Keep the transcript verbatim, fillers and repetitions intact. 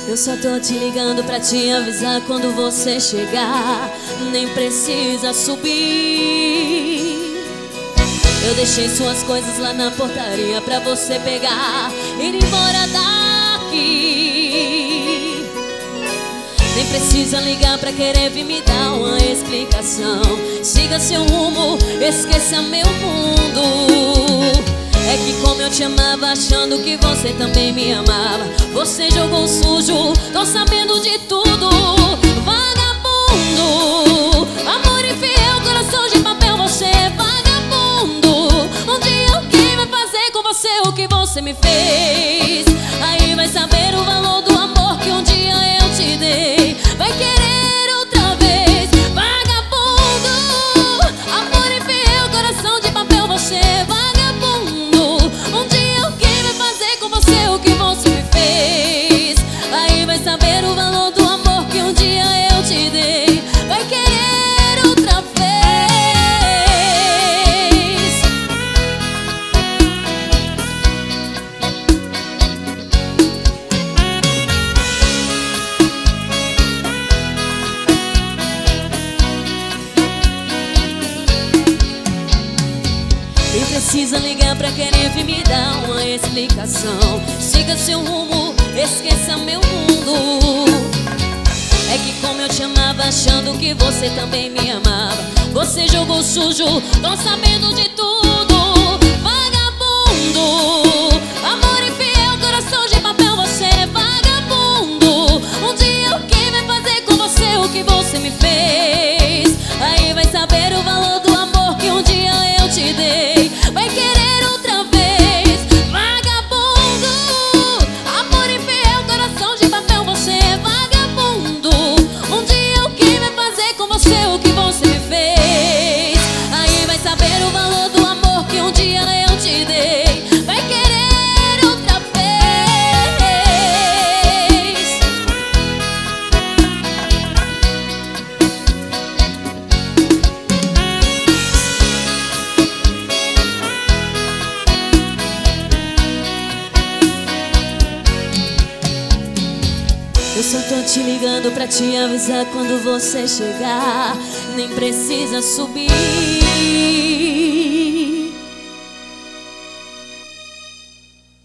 Eu só tô te ligando pra te avisar quando você chegar. Nem precisa subir. Eu deixei suas coisas lá na portaria pra você pegar e ir embora daqui. Nem precisa ligar pra querer vir me dar uma explicação. Siga seu rumo, esqueça meu mundo. É que como eu te amava, achando que você também me amava, você jogou sujo, tô sabendo de tudo. Vagabundo, amor infiel, coração de papel, você é vagabundo. Um dia alguém vai fazer com você o que você me fez. Aí vai saber o valor do amor que um dia eu te dei. Vai querer outra vez. Vagabundo, amor infiel, coração de papel, você é vagabundo. Um dia alguém vai fazer com você o que você me fez. Aí vai saber o valor do amor que um dia eu te dei. Vai querer outra vez. Nem precisa ligar pra querer vir me dar uma explicação. Siga seu rumo, esqueça meu mundo. É que como eu te amava, achando que você também me amava, você jogou sujo, tô sabendo de tudo. Vagabundo, amor infiel, coração de papel, você é vagabundo. Um dia alguém vai fazer com você o que você me fez. Aí vai saber o valor do amor que um dia eu te dei. Vai querer outra vez. Vagabundo, amor infiel, coração de papel, você é vagabundo. Um dia alguém vai fazer com você o que você me fez. Aí vai saber o valor do amor que um dia eu te dei. Vai querer outra vez. Eu só tô te ligando pra te avisar quando você chegar. Nem precisa subir.